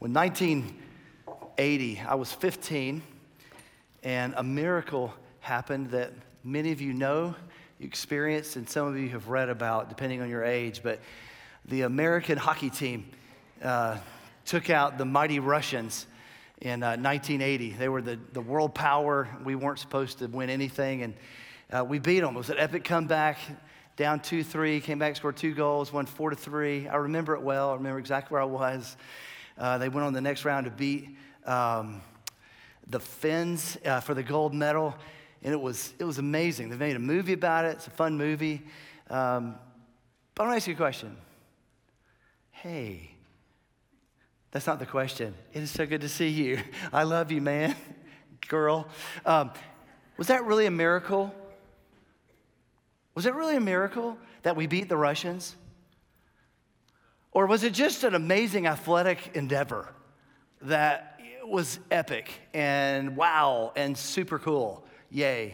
In 1980, I was 15, and a miracle happened that many of you know, you experienced, and some of you have read about, depending on your age. But the American hockey team took out the mighty Russians in 1980. They were the world power. We weren't supposed to win anything, and we beat them. It was an epic comeback, down 2-3, came back, scored 2 goals, won 4-3. I remember it well. I remember exactly where I was. They went on the next round to beat the Finns for the gold medal, and it was amazing. They made a movie about it. It's a fun movie. But I want to ask you a question. Hey, that's not the question. It is so good to see you. I love you, man, girl. Was that really a miracle? Was it really a miracle that we beat the Russians? Or was it just an amazing athletic endeavor that was epic and wow and super cool? Yay.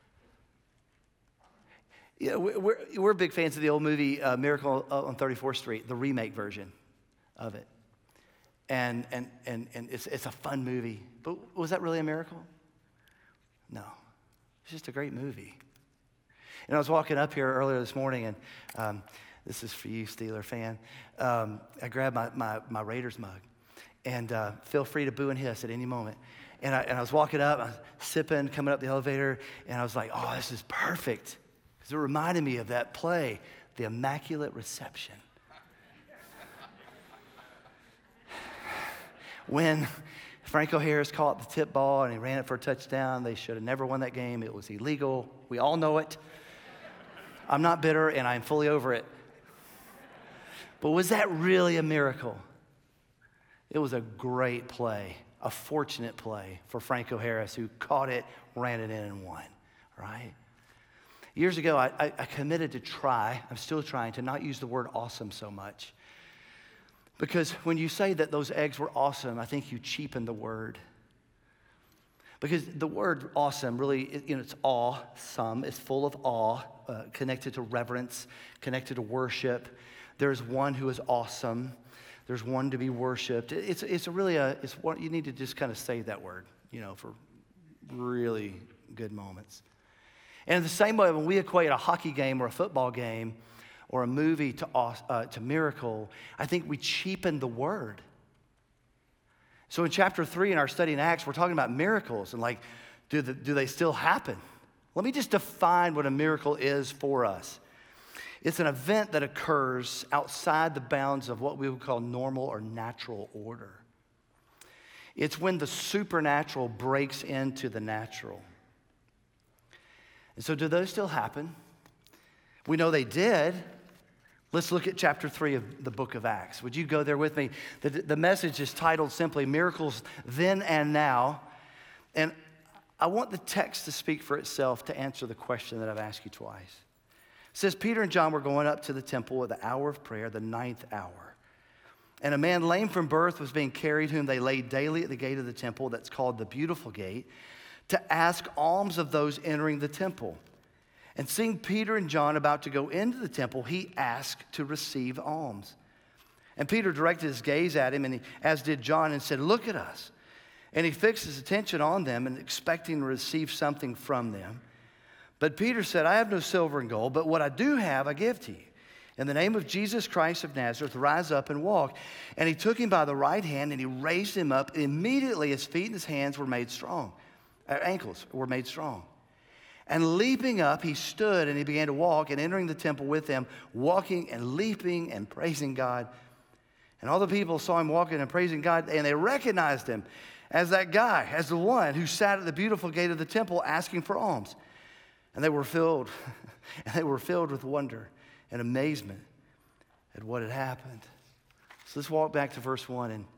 Yeah, we're big fans of the old movie Miracle on 34th Street, the remake version of it. And it's a fun movie. But was that really a miracle? No. It's just a great movie. And I was walking up here earlier this morning, and this is for you, Steeler fan. I grabbed my Raiders mug. And feel free to boo and hiss at any moment. And I was walking up, I was sipping, coming up the elevator, and I was like, oh, this is perfect. Because it reminded me of that play, The Immaculate Reception. When Franco Harris caught the tip ball and he ran it for a touchdown, they should have never won that game. It was illegal. We all know it. I'm not bitter, and I'm fully over it. But was that really a miracle? It was a great play, a fortunate play for Franco Harris, who caught it, ran it in, and won, right? Years ago, I committed to I'm still trying to not use the word awesome so much. Because when you say that those eggs were awesome, I think you cheapen the word. Because the word awesome really, it's awesome. It's full of awe, connected to reverence, connected to worship. There's one who is awesome. There's one to be worshiped. It's what you need to just kind of say that word, for really good moments. And in the same way, when we equate a hockey game or a football game or a movie to miracle, I think we cheapen the word. So in chapter 3 in our study in Acts, we're talking about miracles and do they still happen? Let me just define what a miracle is for us. It's an event that occurs outside the bounds of what we would call normal or natural order. It's when the supernatural breaks into the natural. And so do those still happen? We know they did. Let's look at chapter 3 of the book of Acts. Would you go there with me? The message is titled simply, Miracles Then and Now. And I want the text to speak for itself to answer the question that I've asked you twice. It says, Peter and John were going up to the temple at the hour of prayer, the 9th hour. And a man lame from birth was being carried, whom they laid daily at the gate of the temple, that's called the Beautiful Gate, to ask alms of those entering the temple. And seeing Peter and John about to go into the temple, he asked to receive alms. And Peter directed his gaze at him, as did John, and said, look at us. And he fixed his attention on them and expecting to receive something from them. But Peter said, I have no silver and gold, but what I do have, I give to you. In the name of Jesus Christ of Nazareth, rise up and walk. And he took him by the right hand, and he raised him up. Immediately his feet and his hands were made strong. Ankles were made strong. And leaping up, he stood and he began to walk, and entering the temple with them, walking and leaping and praising God. And all the people saw him walking and praising God, and they recognized him as that guy, as the one who sat at the beautiful gate of the temple asking for alms. And they were filled with wonder and amazement at what had happened. So let's walk back to verse 1 and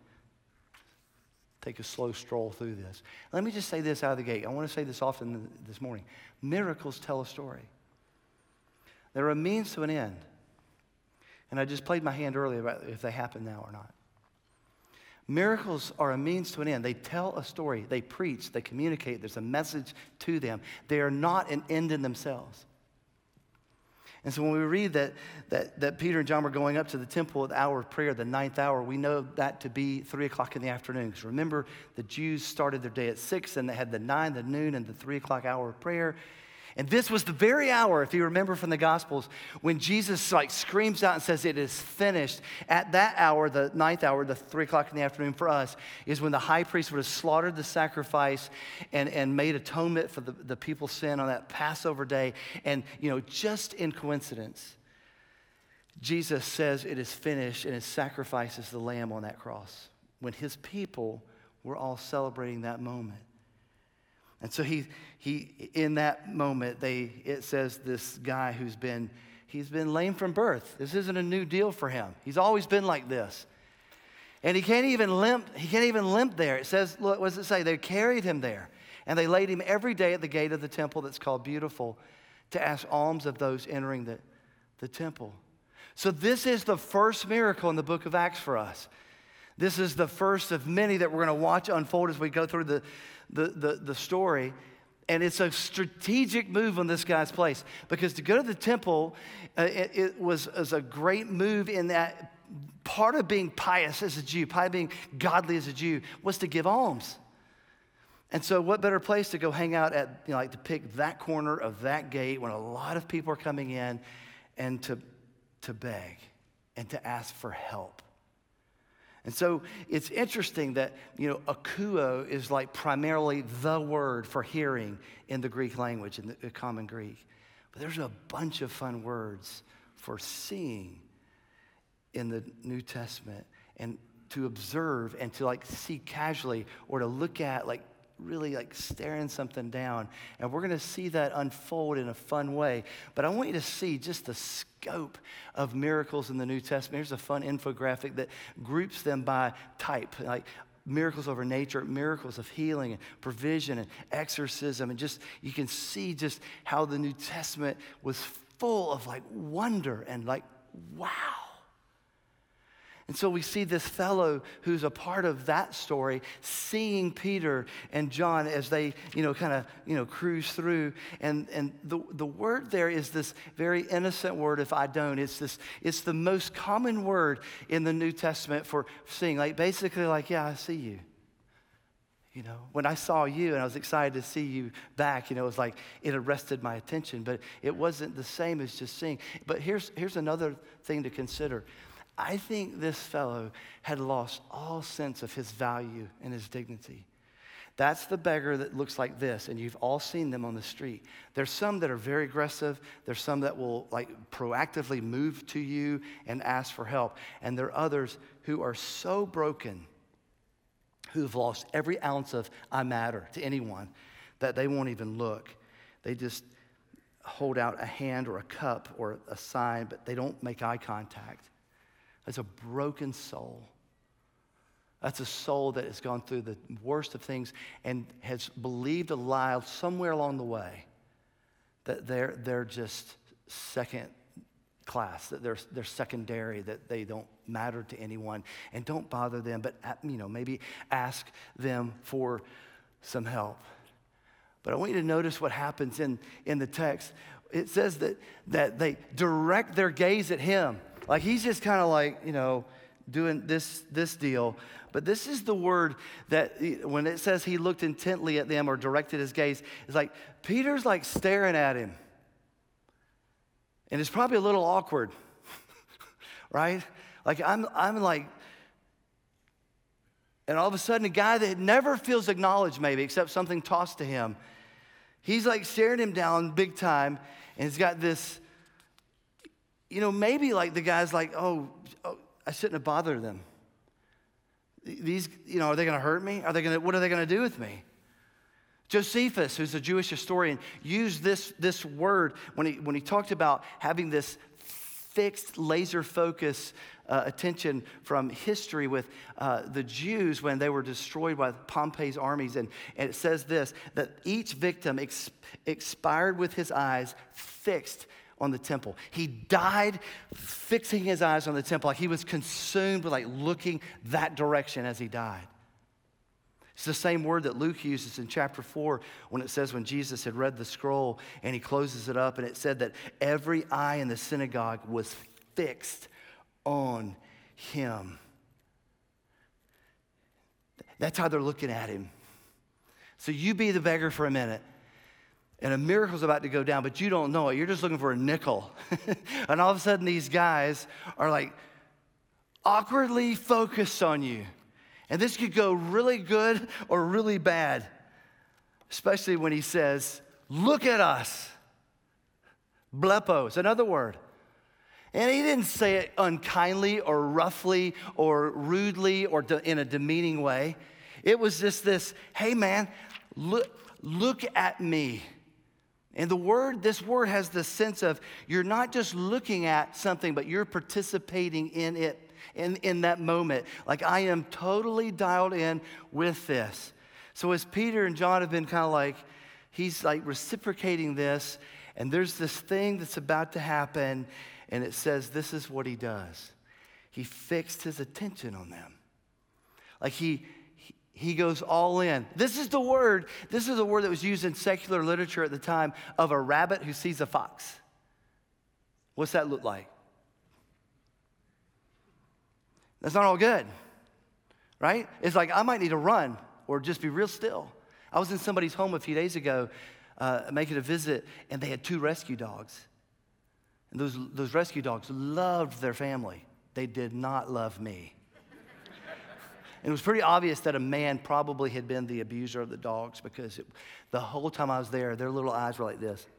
take a slow stroll through this. Let me just say this out of the gate. I want to say this often this morning. Miracles tell a story. They're a means to an end. And I just played my hand earlier about if they happen now or not. Miracles are a means to an end. They tell a story. They preach. They communicate. There's a message to them. They are not an end in themselves. And so when we read that Peter and John were going up to the temple at the hour of prayer, the 9th hour, we know that to be 3 o'clock in the afternoon. Because remember, the Jews started their day at 6, and they had the 9, the noon, and the 3 o'clock hour of prayer. And this was the very hour, if you remember from the Gospels, when Jesus screams out and says, "It is finished." At that hour, the 9th hour, the 3 o'clock in the afternoon for us, is when the high priest would have slaughtered the sacrifice and made atonement for the people's sin on that Passover day. And, just in coincidence, Jesus says it is finished, and his sacrifice is the lamb on that cross, when his people were all celebrating that moment. And so he in that moment, it says this guy he's been lame from birth. This isn't a new deal for him. He's always been like this. And he can't even limp there. It says, look, what does it say? They carried him there, and they laid him every day at the gate of the temple that's called Beautiful to ask alms of those entering the temple. So this is the first miracle in the book of Acts for us. This is the first of many that we're going to watch unfold as we go through the story. And it's a strategic move on this guy's place, because to go to the temple, it was a great move in that part of being pious as a Jew, part of being godly as a Jew, was to give alms. And so what better place to go hang out at, to pick that corner of that gate when a lot of people are coming in, and to beg and to ask for help. And so it's interesting that, akouo is primarily the word for hearing in the Greek language, in the common Greek. But there's a bunch of fun words for seeing in the New Testament, and to observe and to see casually, or to look at really staring something down. And we're going to see that unfold in a fun way. But I want you to see just the scope of miracles in the New Testament. Here's a fun infographic that groups them by type, miracles over nature, miracles of healing and provision and exorcism. And just, you can see just how the New Testament was full of wonder and wow. And so we see this fellow who's a part of that story seeing Peter and John as they, cruise through. And the word there is this very innocent word, if I don't. It's the most common word in the New Testament for seeing. Basically, yeah, I see you. When I saw you and I was excited to see you back, it was it arrested my attention. But it wasn't the same as just seeing. But here's another thing to consider. I think this fellow had lost all sense of his value and his dignity. That's the beggar that looks like this, and you've all seen them on the street. There's some that are very aggressive. There's some that will proactively move to you and ask for help. And there are others who are so broken, who've lost every ounce of I matter to anyone, that they won't even look. They just hold out a hand or a cup or a sign, but they don't make eye contact. That's a broken soul. That's a soul that has gone through the worst of things and has believed a lie somewhere along the way that they're just second class, that they're secondary, that they don't matter to anyone, and don't bother them, but maybe ask them for some help. But I want you to notice what happens in the text. It says that they direct their gaze at him. He's just kind of doing this deal. But this is the word that when it says he looked intently at them or directed his gaze, it's Peter's staring at him. And it's probably a little awkward, right? And all of a sudden a guy that never feels acknowledged maybe, except something tossed to him, he's staring him down big time, and he's got this, maybe the guy's oh, I shouldn't have bothered them. These, are they going to hurt me? What are they going to do with me? Josephus, who's a Jewish historian, used this word when he talked about having this fixed, laser focus attention from history with the Jews when they were destroyed by Pompey's armies. And it says this, that each victim expired with his eyes fixed on the temple. He died fixing his eyes on the temple. He was consumed with looking that direction as he died. It's the same word that Luke uses in chapter 4 when it says when Jesus had read the scroll and he closes it up and it said that every eye in the synagogue was fixed on him. That's how they're looking at him. So you be the beggar for a minute, and a miracle's about to go down, but you don't know it. You're just looking for a nickel. And all of a sudden, these guys are like awkwardly focused on you. And this could go really good or really bad, especially when he says, look at us. Blepo is another word. And he didn't say it unkindly or roughly or rudely or in a demeaning way. It was just this, hey man, look at me. And this word has the sense of you're not just looking at something, but you're participating in it, in that moment. Like I am totally dialed in with this. So as Peter and John have been kind of like, he's like reciprocating this, and there's this thing that's about to happen, and it says this is what he does. He fixed his attention on them. Like he goes all in. This is the word that was used in secular literature at the time of a rabbit who sees a fox. What's that look like? That's not all good, right? It's like I might need to run or just be real still. I was in somebody's home a few days ago making a visit, and they had 2 rescue dogs. And those rescue dogs loved their family. They did not love me. And it was pretty obvious that a man probably had been the abuser of the dogs because the whole time I was there, their little eyes were like this.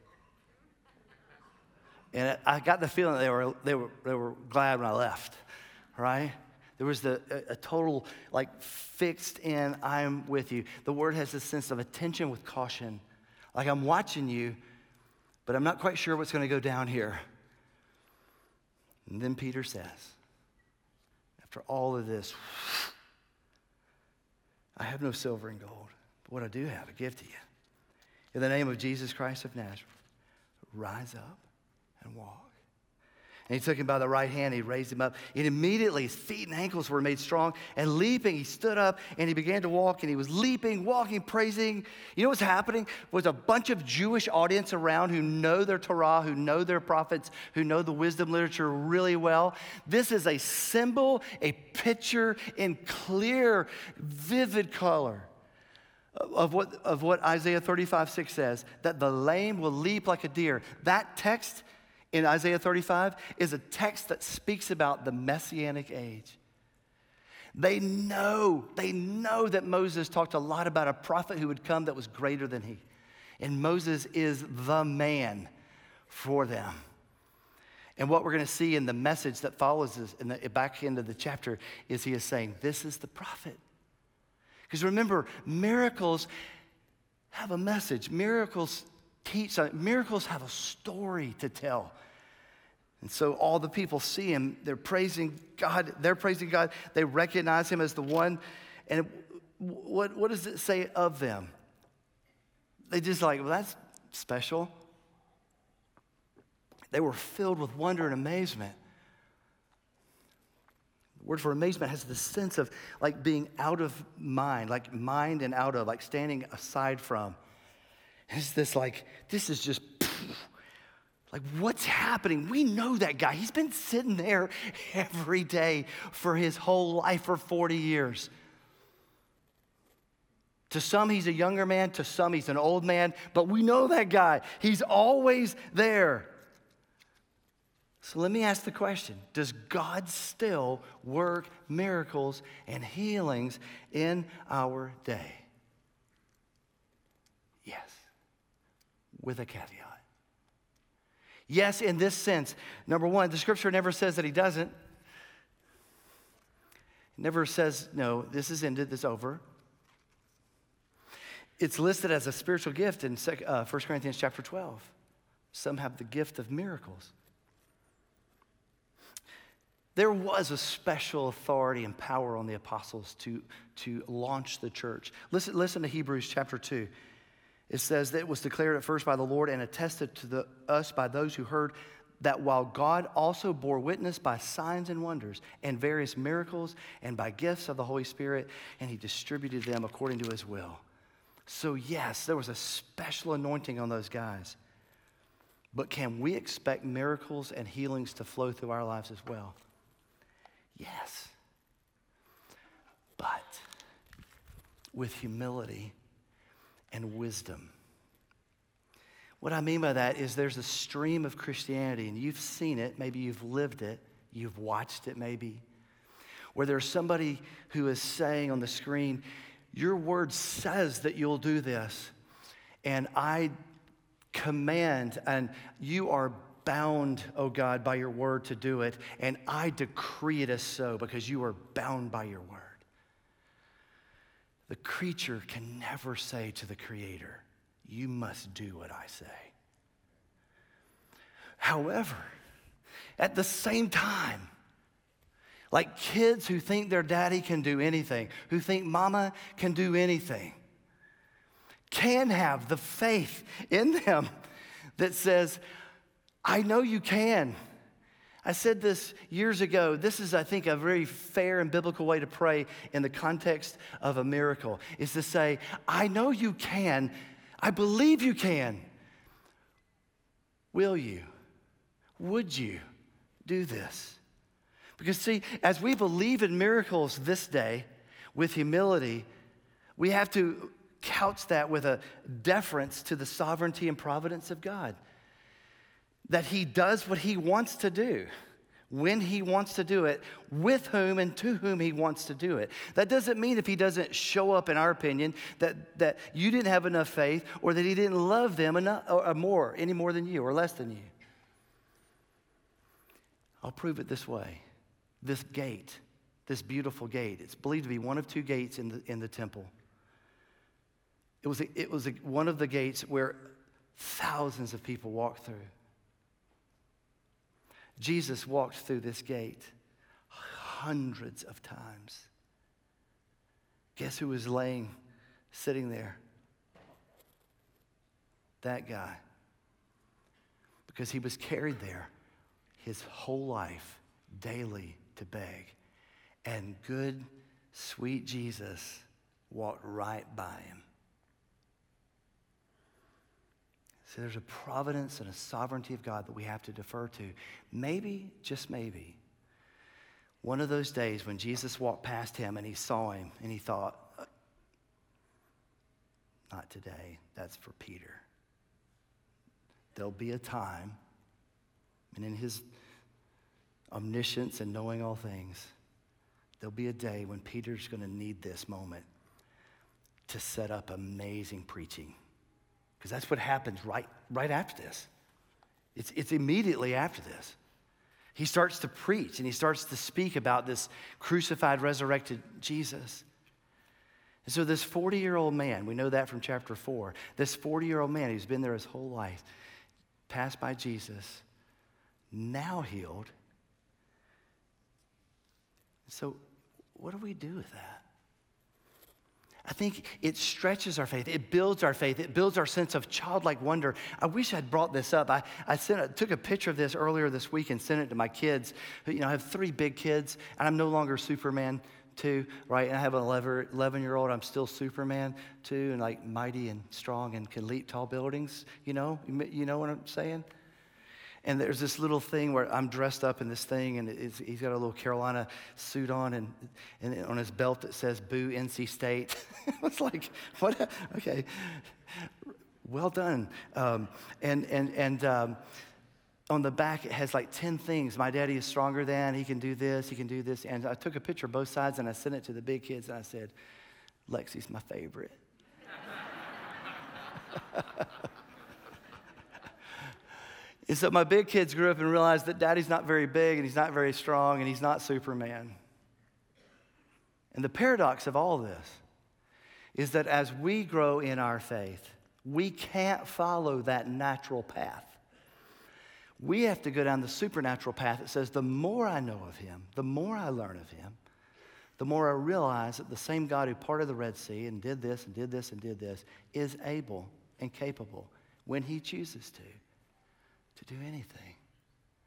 And I got the feeling that they were glad when I left, right? There was a total, like, fixed in, I'm with you. The word has this sense of attention with caution. Like, I'm watching you, but I'm not quite sure what's going to go down here. And then Peter says, after all of this, I have no silver and gold, but what I do have, I give to you. In the name of Jesus Christ of Nazareth, rise up and walk. And he took him by the right hand, he raised him up, and immediately his feet and ankles were made strong, and leaping, he stood up, and he began to walk, and he was leaping, walking, praising. You know what's happening? Was a bunch of Jewish audience around who know their Torah, who know their prophets, who know the wisdom literature really well. This is a symbol, a picture in clear, vivid color of what Isaiah 35:6 says, that the lame will leap like a deer. That text in Isaiah 35 is a text that speaks about the Messianic age. They know that Moses talked a lot about a prophet who would come that was greater than he. And Moses is the man for them. And what we're going to see in the message that follows this in the back end of the chapter is he is saying, this is the prophet. Because remember, miracles have a message. Miracles teach, miracles have a story to tell. And so all the people see him, they're praising God, they recognize him as the one. And what does it say of them? They just like, well, that's special. They were filled with wonder and amazement. The word for amazement has the sense of like being out of mind, like mind and out of, like standing aside from. And it's this like, this is just, like what's happening? We know that guy. He's been sitting there every day for his whole life for 40 years. To some, he's a younger man. To some, he's an old man. But we know that guy. He's always there. So let me ask the question, does God still work miracles and healings in our day? Yes, with a caveat. Yes, in this sense. Number one, the scripture never says that he doesn't. It never says, no, this is ended, this is over. It's listed as a spiritual gift in 1 Corinthians chapter 12. Some have the gift of miracles. There was a special authority and power on the apostles to launch the church. Listen to Hebrews chapter 2. It says that it was declared at first by the Lord and attested to us by those who heard that while God also bore witness by signs and wonders and various miracles and by gifts of the Holy Spirit, and he distributed them according to his will. So yes, there was a special anointing on those guys. But can we expect miracles and healings to flow through our lives as well? Yes. But with humility and wisdom. What I mean by that is there's a stream of Christianity, and you've seen it, maybe you've lived it, you've watched it maybe, where there's somebody who is saying on the screen, your word says that you'll do this, and I command, and you are bound, oh God, by your word to do it, and I decree it as so because you are bound by your word. The creature can never say to the Creator, you must do what I say. However, at the same time, like kids who think their daddy can do anything, who think mama can do anything, can have the faith in them that says, I know you can. I said this years ago. This is, I think, a very fair and biblical way to pray in the context of a miracle, is to say, I know you can. I believe you can. Will you? Would you do this? Because see, as we believe in miracles this day with humility, we have to couch that with a deference to the sovereignty and providence of God. That he does what he wants to do, when he wants to do it, with whom and to whom he wants to do it. That doesn't mean if he doesn't show up, in our opinion, that you didn't have enough faith or that he didn't love them enough, or any more than you or less than you. I'll prove it this way. This gate, this beautiful gate, it's believed to be one of two gates in the temple. It was one of the gates where thousands of people walked through. Jesus walked through this gate hundreds of times. Guess who was sitting there? That guy. Because he was carried there his whole life, daily to beg. And good, sweet Jesus walked right by him. So there's a providence and a sovereignty of God that we have to defer to. Maybe, just maybe, one of those days when Jesus walked past him and he saw him and he thought, not today, that's for Peter. There'll be a time, and in his omniscience and knowing all things, there'll be a day when Peter's going to need this moment to set up amazing preaching. Because that's what happens right after this. It's immediately after this. He starts to preach and he starts to speak about this crucified, resurrected Jesus. And so this 40-year-old man, we know that from chapter 4, this 40-year-old man who's been there his whole life, passed by Jesus, now healed. So what do we do with that? I think it stretches our faith. It builds our faith. It builds our sense of childlike wonder. I wish I'd brought this up. I took a picture of this earlier this week and sent it to my kids. I have 3 big kids, and I'm no longer Superman 2, right? And I have an 11-year-old. I'm still Superman 2, and like mighty and strong and can leap tall buildings. You know what I'm saying? And there's this little thing where I'm dressed up in this thing, and he's got a little Carolina suit on, and on his belt it says "Boo NC State." It's like, what? Okay, well done. And on the back it has like 10 things. My daddy is stronger than. He can do this. He can do this. And I took a picture of both sides, and I sent it to the big kids, and I said, "Lexi's my favorite." And so my big kids grew up and realized that daddy's not very big and he's not very strong and he's not Superman. And the paradox of all this is that as we grow in our faith, we can't follow that natural path. We have to go down the supernatural path that says the more I know of him, the more I learn of him, the more I realize that the same God who parted the Red Sea and did this and did this and did this is able and capable when he chooses to do anything.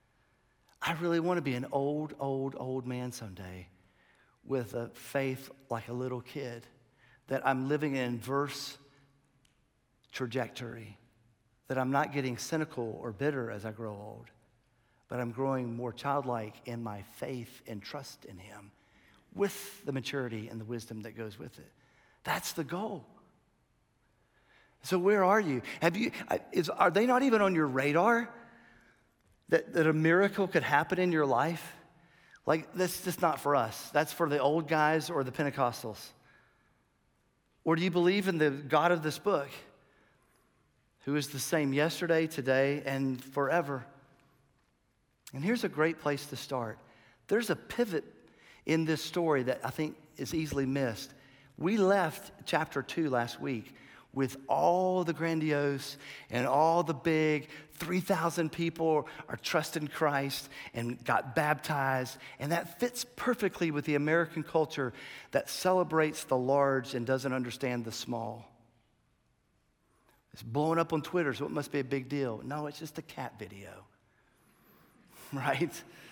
I really want to be an old man someday with a faith like a little kid, that I'm living in inverse trajectory, that I'm not getting cynical or bitter as I grow old, but I'm growing more childlike in my faith and trust in him with the maturity and the wisdom that goes with it. That's the goal. So where are you? Are they not even on your radar that a miracle could happen in your life? Like, that's just not for us. That's for the old guys or the Pentecostals. Or do you believe in the God of this book, who is the same yesterday, today, and forever? And here's a great place to start. There's a pivot in this story that I think is easily missed. We left chapter 2 last week with all the grandiose and all the big 3,000 people are trusting Christ and got baptized. And that fits perfectly with the American culture that celebrates the large and doesn't understand the small. It's blowing up on Twitter, so it must be a big deal. No, it's just a cat video, right?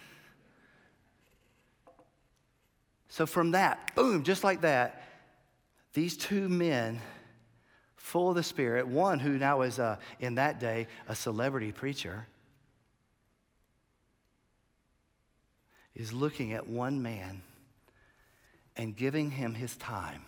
So from that, boom, just like that, these two men full of the Spirit, one who now is, in that day, a celebrity preacher, is looking at one man and giving him his time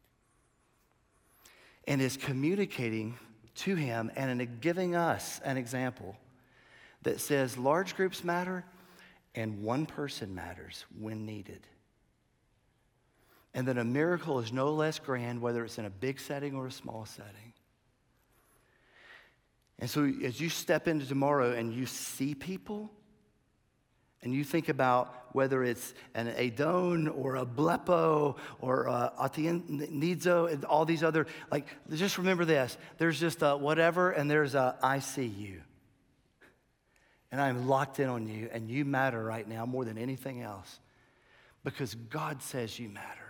and is communicating to him and giving us an example that says large groups matter and one person matters when needed. And that a miracle is no less grand, whether it's in a big setting or a small setting. And so as you step into tomorrow and you see people, and you think about whether it's an Adon or a Blepo or a Atienizo and all these other, like, just remember this. There's just a whatever, and there's a I see you. And I'm locked in on you, and you matter right now more than anything else because God says you matter.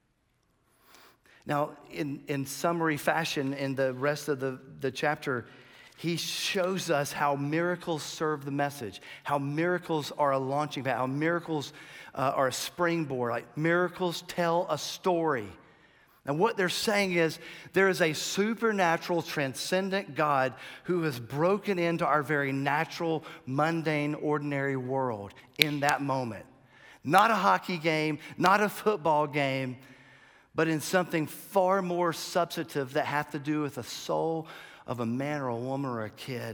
Now, in summary fashion, in the rest of the chapter, he shows us how miracles serve the message, how miracles are a launching pad, how miracles are a springboard. Like, miracles tell a story. And what they're saying is there is a supernatural, transcendent God who has broken into our very natural, mundane, ordinary world in that moment. Not a hockey game, not a football game, but in something far more substantive that has to do with the soul of a man or a woman or a kid.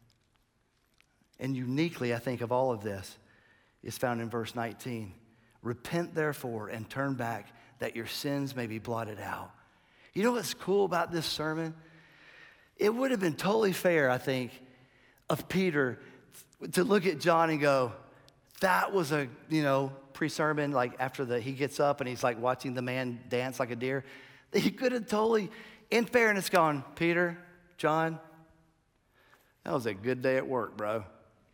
And uniquely, I think, of all of this is found in verse 19. Repent, therefore, and turn back, that your sins may be blotted out. You know what's cool about this sermon? It would have been totally fair, I think, of Peter to look at John and go, that was a, pre-sermon, like after he gets up and he's like watching the man dance like a deer. He could have totally, in fairness, gone, Peter, John, that was a good day at work, bro.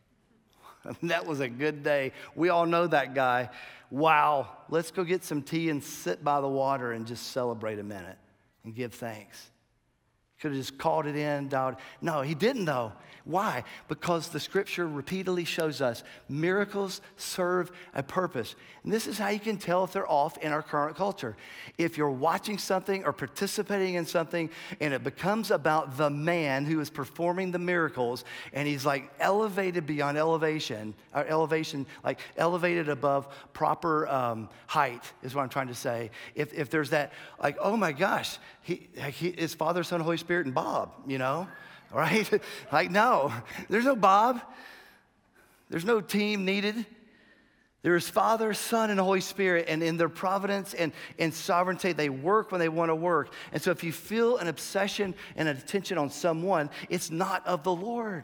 That was a good day. We all know that guy. Wow, let's go get some tea and sit by the water and just celebrate a minute and give thanks. Could have just called it in. No, he didn't though. Why? Because the scripture repeatedly shows us miracles serve a purpose. And this is how you can tell if they're off in our current culture. If you're watching something or participating in something and it becomes about the man who is performing the miracles and he's like elevated beyond elevation, or elevation, like elevated above proper height is what I'm trying to say. If there's that, like, oh my gosh, he is Father, Son, Holy Spirit, and Bob, right? Like, no, there's no Bob. There's no team needed. There is Father, Son, and Holy Spirit, and in their providence and sovereignty, they work when they want to work. And so if you feel an obsession and an attention on someone, it's not of the Lord.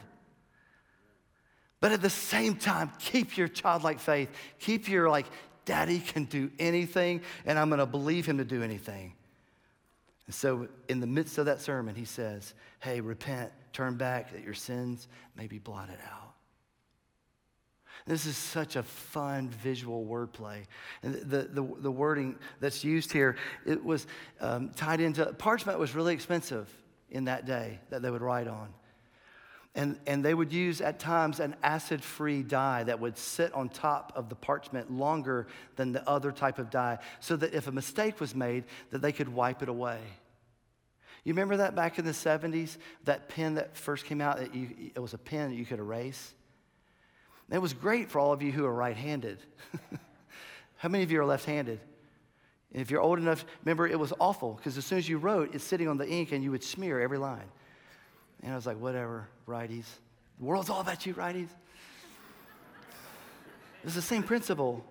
But at the same time, keep your childlike faith. Keep your, like, Daddy can do anything, and I'm going to believe him to do anything. And so in the midst of that sermon, he says, hey, repent, turn back, that your sins may be blotted out. This is such a fun visual wordplay. And the wording that's used here, it was tied into, parchment was really expensive in that day that they would write on. And they would use at times an acid-free dye that would sit on top of the parchment longer than the other type of dye, so that if a mistake was made, that they could wipe it away. You remember that back in the 70s, that pen that first came out, it was a pen that you could erase? It was great for all of you who are right-handed. How many of you are left-handed? And if you're old enough, remember, it was awful, because as soon as you wrote, it's sitting on the ink and you would smear every line. And I was like, whatever, righties. The world's all about you, righties. It's the same principle.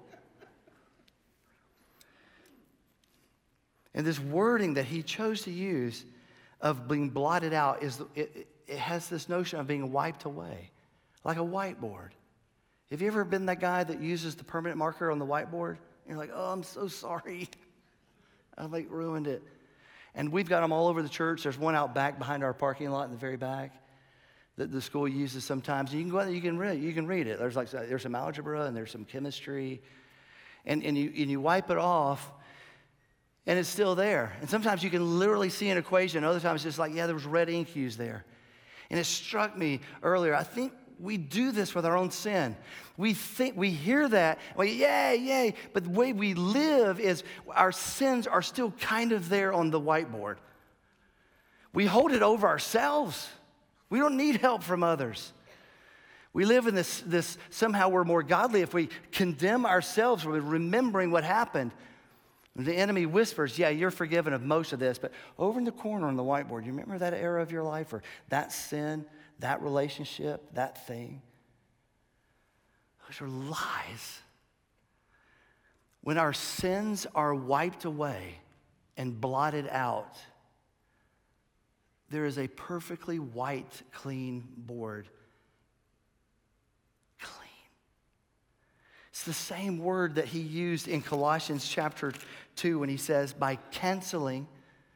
And this wording that he chose to use of being blotted out, it has this notion of being wiped away, like a whiteboard. Have you ever been that guy that uses the permanent marker on the whiteboard? And you're like, oh, I'm so sorry. I ruined it. And we've got them all over the church. There's one out back behind our parking lot in the very back that the school uses sometimes. And you can go out there, you can read it. There's some algebra and there's some chemistry. And you wipe it off, and it's still there. And sometimes you can literally see an equation. Other times it's just like, yeah, there was red ink used there. And it struck me earlier. I think we do this with our own sin. We hear that, yay. But the way we live is our sins are still kind of there on the whiteboard. We hold it over ourselves. We don't need help from others. We live in this somehow we're more godly if we condemn ourselves with remembering what happened. The enemy whispers, yeah, you're forgiven of most of this, but over in the corner on the whiteboard, you remember that era of your life or that sin, that relationship, that thing? Those are lies. When our sins are wiped away and blotted out, there is a perfectly white, clean board. Clean. It's the same word that he used in Colossians chapter 2 when he says, by canceling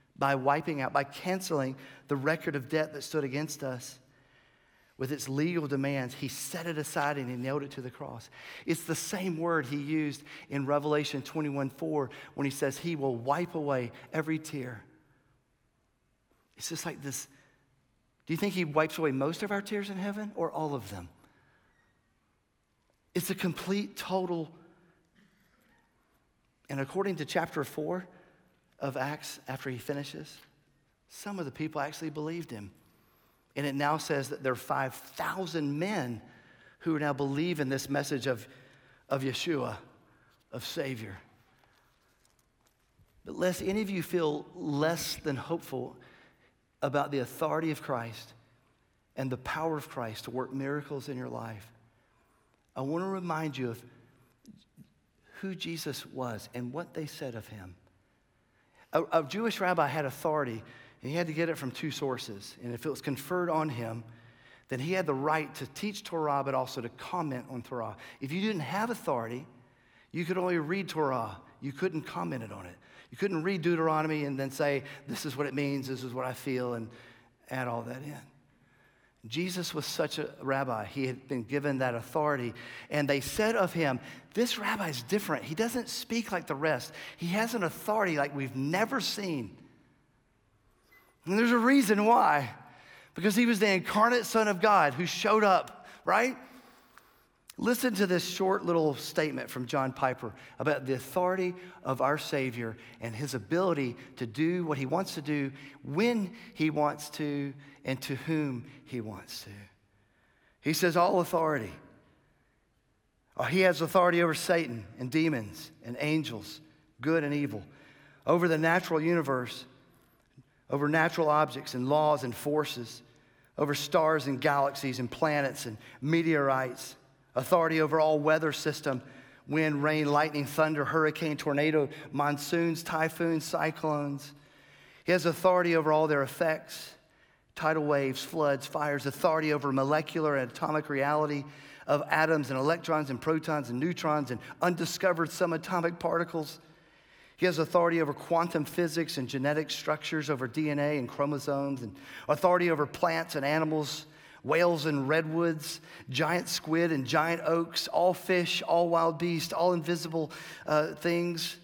the record of debt that stood against us with its legal demands, he set it aside and he nailed it to the cross. It's the same word he used in Revelation 21:4 when he says he will wipe away every tear. It's just like this. Do you think he wipes away most of our tears in heaven or all of them? It's a complete, total. And according to chapter 4 of Acts, after he finishes, some of the people actually believed him. And it now says that there are 5,000 men who now believe in this message of Yeshua, of Savior. But lest any of you feel less than hopeful about the authority of Christ and the power of Christ to work miracles in your life, I want to remind you of who Jesus was and what they said of him. A Jewish rabbi had authority, and he had to get it from two sources. And if it was conferred on him, then he had the right to teach Torah, but also to comment on Torah. If you didn't have authority, you could only read Torah. You couldn't comment on it. You couldn't read Deuteronomy and then say, this is what it means, this is what I feel, and add all that in. Jesus was such a rabbi. He had been given that authority. And they said of him, this rabbi is different. He doesn't speak like the rest. He has an authority like we've never seen. And there's a reason why. Because he was the incarnate Son of God who showed up, right? Listen to this short little statement from John Piper about the authority of our Savior and his ability to do what he wants to do, when he wants to, and to whom he wants to. He says, all authority. He has authority over Satan and demons and angels, good and evil, over the natural universe, over natural objects and laws and forces, over stars and galaxies and planets and meteorites, authority over all weather system, wind, rain, lightning, thunder, hurricane, tornado, monsoons, typhoons, cyclones. He has authority over all their effects, tidal waves, floods, fires, authority over molecular and atomic reality of atoms and electrons and protons and neutrons and undiscovered subatomic particles. He has authority over quantum physics and genetic structures, over DNA and chromosomes, and authority over plants and animals, whales and redwoods, giant squid and giant oaks, all fish, all wild beasts, all invisible things,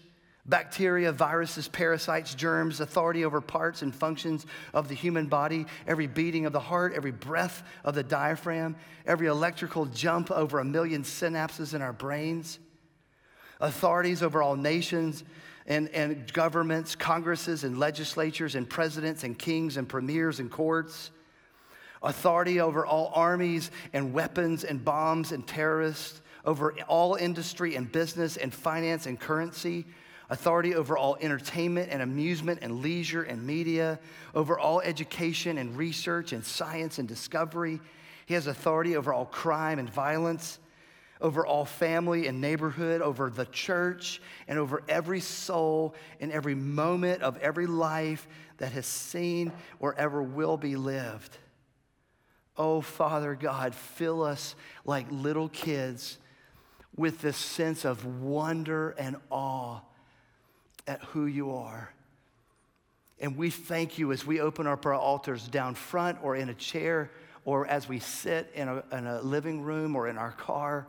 Bacteria, viruses, parasites, germs, authority over parts and functions of the human body, every beating of the heart, every breath of the diaphragm, every electrical jump over 1 million synapses in our brains, authorities over all nations and governments, congresses and legislatures and presidents and kings and premiers and courts, authority over all armies and weapons and bombs and terrorists, over all industry and business and finance and currency, authority over all entertainment and amusement and leisure and media, over all education and research and science and discovery. He has authority over all crime and violence, over all family and neighborhood, over the church, and over every soul in every moment of every life that has seen or ever will be lived. Oh, Father God, fill us like little kids with this sense of wonder and awe at who you are. And we thank you as we open up our altars down front or in a chair or as we sit in a living room or in our car,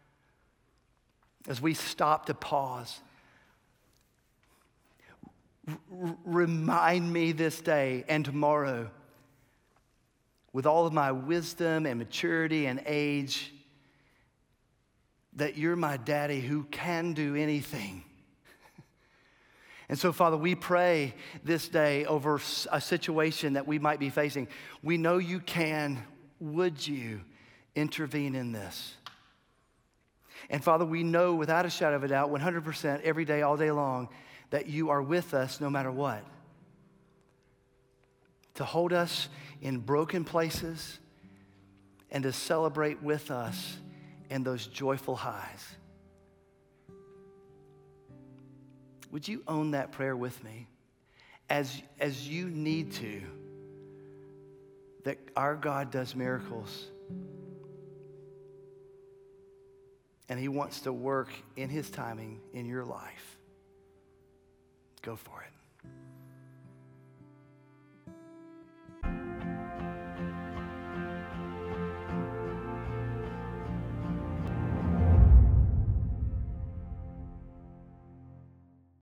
as we stop to pause. Remind me this day and tomorrow, with all of my wisdom and maturity and age, that you're my daddy who can do anything. And so, Father, we pray this day over a situation that we might be facing. We know you can. Would you intervene in this? And Father, we know without a shadow of a doubt, 100% every day, all day long, that you are with us no matter what. To hold us in broken places and to celebrate with us in those joyful highs. Would you own that prayer with me as you need to, that our God does miracles and he wants to work in his timing in your life. Go for it.